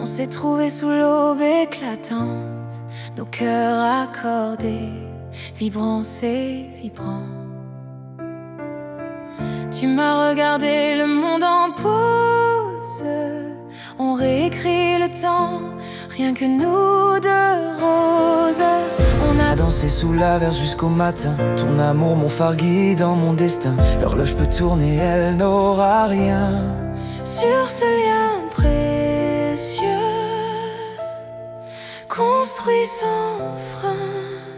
On s'est trouvés sous l'aube éclatante, nos cœurs accordés, vibrants et vibrants. Tu m'as regardé, le monde en pause. On réécrit le temps, rien que nous deux roses. On a dansé sous l'averse jusqu'au matin. Ton amour, mon phare guidant mon destin. L'horloge peut tourner, elle n'aura rien. Sur ce lien précieux, construit sans frein.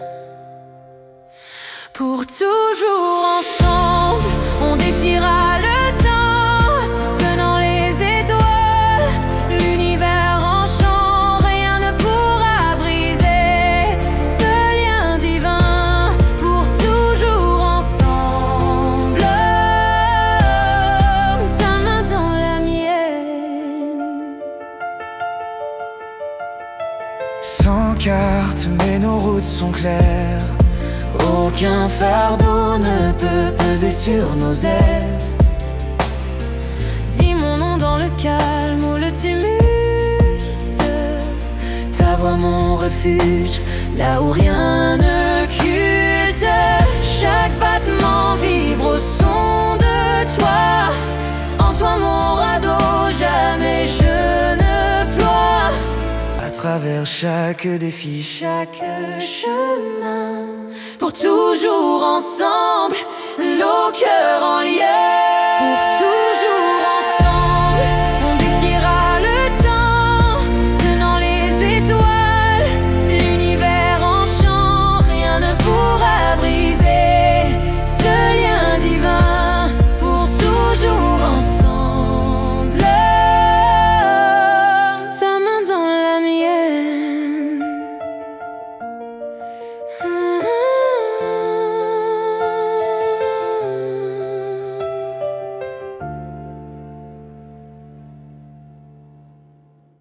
Pour toujours ensemble, on défiera le temps, tenant les étoiles, l'univers en chant. Rien ne pourra briser ce lien divin. Pour toujours ensemble, ta main dans la mienne. Sans carte, mais nos routes sont claires. Aucun fardeau ne peut peser sur nos ailes. Dis mon nom dans le calme ou le tumulte. Ta voix mon refuge, là où rien ne culte. Chaque battement vibre au son de toi. En toi mon radeau, jamais je ne ploie. À travers chaque défi, Chaque chemin, pour toujours ensemble, nos cœurs en lien.